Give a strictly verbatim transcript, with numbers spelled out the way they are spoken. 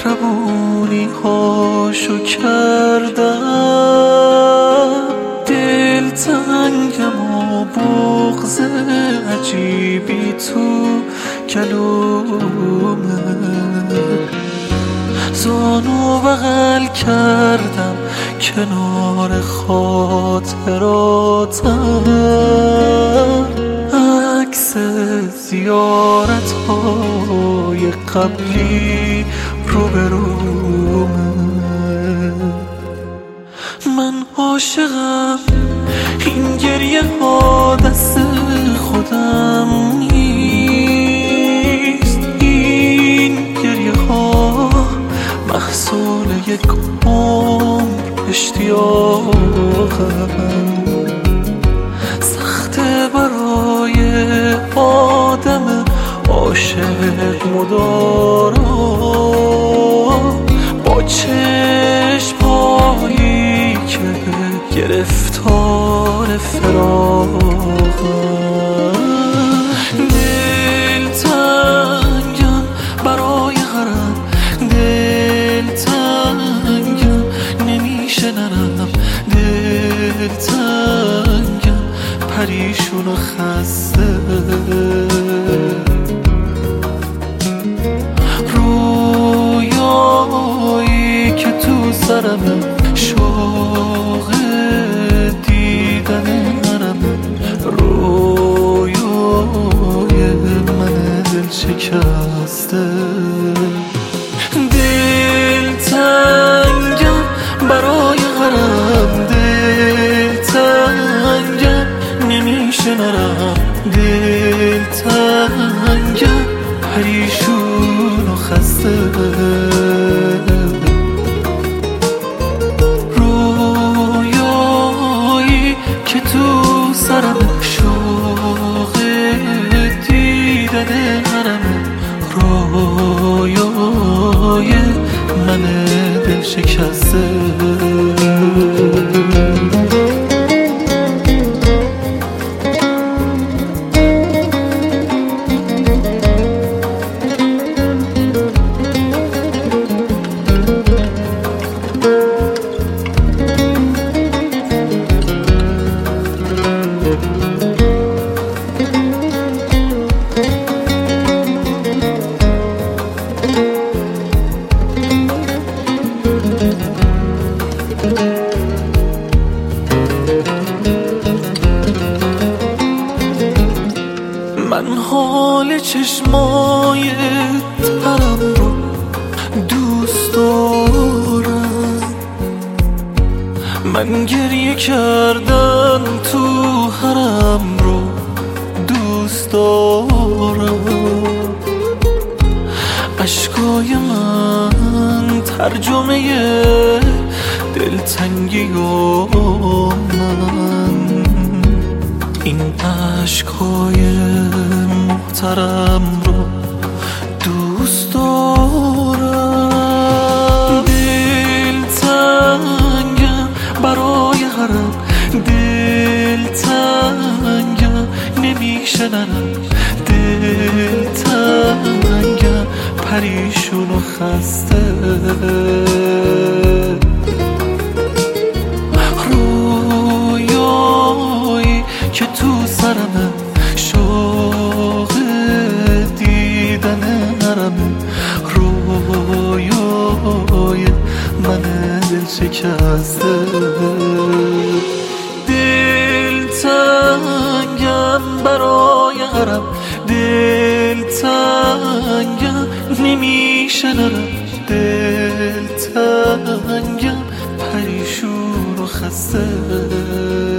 مهربونی هاشو کردم، دل تنگم و بغض عجیبی تو کلومه، زانو بغل کردم کنار خاطراتم، عکس زیارت های قبلی روبرومه. من عاشقم، این گریه ها دست خودم نیست، این گریه ها محصول یک عمر اشتیاقم. سخته برای آدم عاشق مدارا، با چشم‌هایی که گرفتار فراقم. دل تنگم برای غرم، دل تنگم نمیشه نرم، دل تنگم پریشون و خسته، رویایی که تو سرمه، شوق دیدن نرمه، رویای من دل شکسته. دل تنگم برای غرم، دل تنگم نمیشه نرم، دل تنگم پریشون و خسته، رویایی که تو سرم، شوق دیدن منم، رویای من دل شکسته. من حال چشمای ترم رو دوست دارم، من گریه کردن تو حرم رو دوست دارم، اشکای من ترجمه دلتنگی و من، این عشقای محترم رو دوست دارم. دل تنگم برای غرم، دل تنگم نمیشه نرم، دل تنگم پریشون و خسته، رویایی که تو سرمه، شوق دیدن نرمه، رویای من دل شکسته. دل تنگم برای غرم، دل تنگم نمیشه نرم، دل تنگم پریشون و خسته.